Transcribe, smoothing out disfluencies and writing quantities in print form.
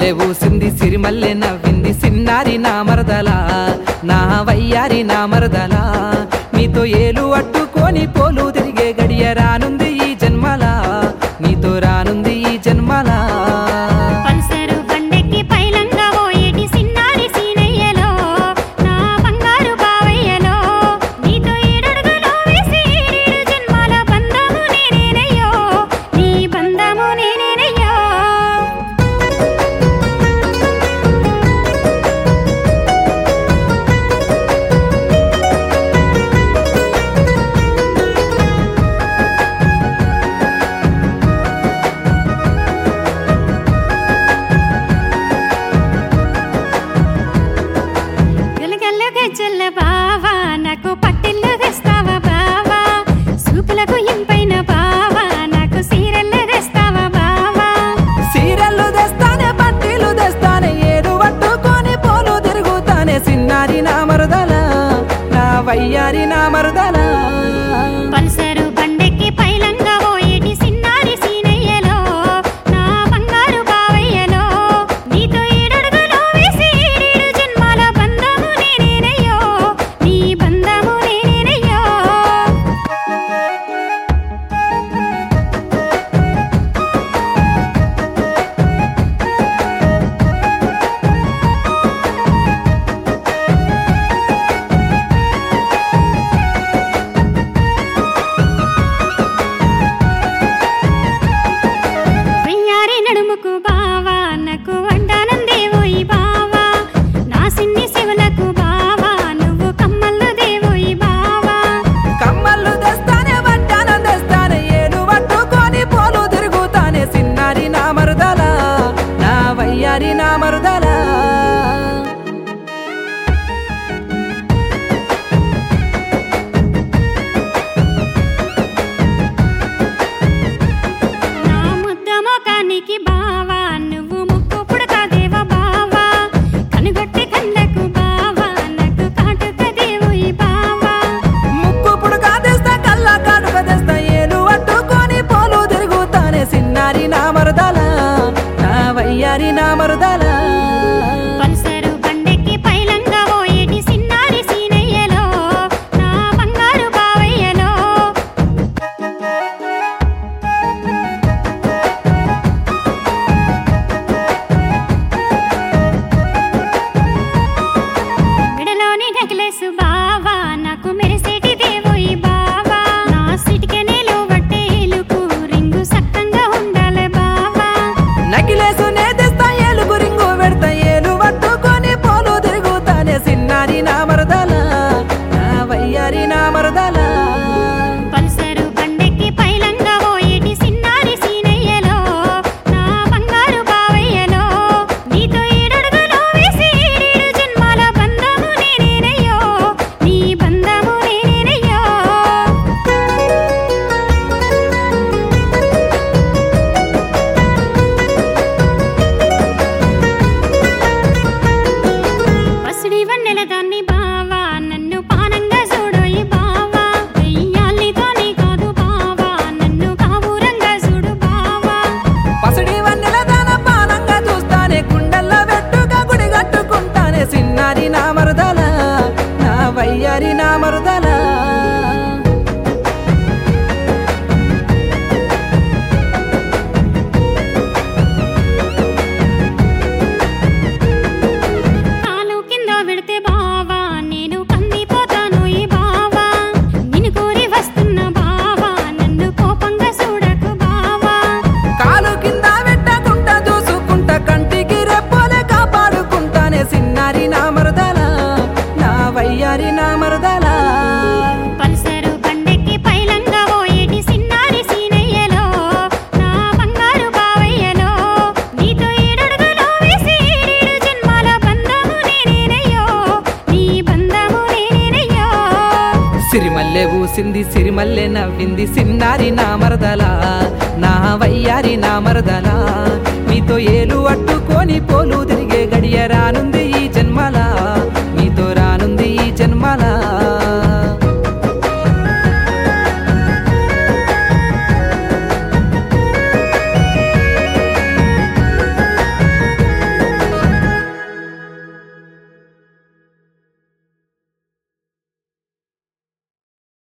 సిరిమల్లె ఊసింది సిరిమల్లె నవ్వింది సిన్నారి నా మరదలా నా వయ్యారి నా మరదలా నీతో ఏలు అట్టుకొని పోలు తిరిగే గడియ రానుంది ఈ జన్మలా నీతో రానుంది ఈ జన్మలా పల్సరు బండెక్కి పైలంగా పోయేటి సిన్నారి సీనయ్యలో నా బంగారు బావయ్యలో నీతో ఏడడుగులో వేసి ఏడేడు జన్మాల బంధము నేనేనయ్యో నీ బంధము నేనేనయ్యో గలగల గజ్జల బావా నాకు పట్టిల్లు తెస్తావా బావా సూపులకు ఇంపైన బావా నాకు సీరల్లు తెస్తావా బావా సీరల్లు తెస్తానే పట్టీలు తెస్తానే ఏడు పట్టుకొని పోలు తిరుగుతానే సిన్నారి నా మరదలా నా వయ్యారి నా మరదలా పల్సరు బండెక్కి పైలంగా పోయేటి సిన్నారి సీనయ్యలో నా బంగారు బావయ్యలో నీతో ఏడడుగులో వేసి ఏడేడు జన్మాల బంధము నేనేనయ్యో నీ బంధము నేనేనయ్యో వెయ్యారి నడుముకు బావా నాకు వండానందేవోయి బావా నా సిన్ని శివులకు బావా నువ్వు కమ్మల్లు దేవోయి బావా కమ్మళ్ళు తెస్తానే వడ్డానం తెస్తానే ఏడు పట్టుకొని పోలు తిరుగుతానే సిన్నారి నా మరదలా నా వయ్యారి నా మరదలా నా ముద్ద మొఖానికి బావా నువ్వు ముక్కు పుడకదేవ బావా కనుగొట్టి కళ్ళకు బావా నాకు కాటుక దేవోయి బావా ముక్కు పుడక తెస్తా కళ్ళ కాటుక తెస్తా ఏలు పట్టుకొని పోలు తిరుగుతానే సిన్నారి నా మరదలా నా వయ్యారి నా మరదలా పల్సరు బండెక్కి పైలంగా పోయేటి సిన్నారి సీనయ్యలో నా బంగారు బావయ్యలో మెడలోని నెక్లెస్ బావా నాకు మెరిసేటి దేవోయి బావా నా సిటికెనేలో వట్టేలుకు రింగు సక్కంగా ఉండాలి బావా నకిలేసు నే తెస్తా ఏలుగు రింగు పెడతా ఏలు పట్టుకొని పోలు తిరుగుతానే సిన్నారి నా మరదలా నా వయ్యారి నా మరదలా పల్సరు బండెక్కి పైలంగా పోయేటి సిన్నారి సీనయ్యలో నా బంగారు బావయ్యలో నీతో ఏడడుగులో వేసి ఏడేడు జన్మాల బంధము నేనేనయ్యో నీ బంధము నేనేనయ్యో పసిడి వన్నెల దాన్ని బావా నన్ను పానంగా చూడోయి బావా దెయ్యాల్నితోని కాదు బావా నన్ను కావురంగా చూడు బావా పసిడి వన్నెల దాన పానంగా చూస్తానే గుండెల్లో పెట్టుగా గుడి కట్టుకుంటానే సిన్నారి నా మరదలా నా వయ్యారి నా మరదలా కాలు కింద పెడితే బావా నేను కందిపోతాను ఈ బావా నిన్ను కోరి వస్తున్న బావా నన్ను కోపంగా చూడకు బావా కాలు కింద పెట్టకుండా చూసుకుంటా కంటికి రెప్పోలే కాపాడుకుంటానే సిన్నారి నా మరదలా నా వయ్యారి నా మరదలా పల్సరు బండెక్కి పైలంగా పోయేటి సిన్నారి సీనయ్యలో నా బంగారు బావయ్యలో నీతో ఏడడుగులో వేసి ఏడేడు జన్మాల బంధము నేనేనయ్యో నీ బంధము నేనేనయ్యో సిరిమల్లె ఊసింది సిరిమల్లె నవ్వింది సిన్నారి నా మరదలా నా వయ్యారి నా మరదలా నీతో ఏలు అట్టుకొని పోలు తిరిగి